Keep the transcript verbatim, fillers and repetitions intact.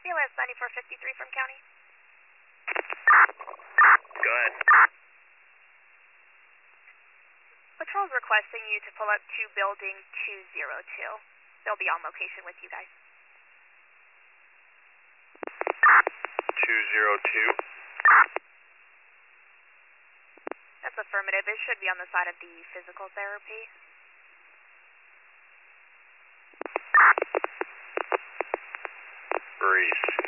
B L S ninety-four fifty-three from county. Go ahead. Patrol's requesting you to pull up to building two zero two. They'll be on location with you guys. two zero two. That's affirmative. It should be on the side of the physical therapy. Breeze.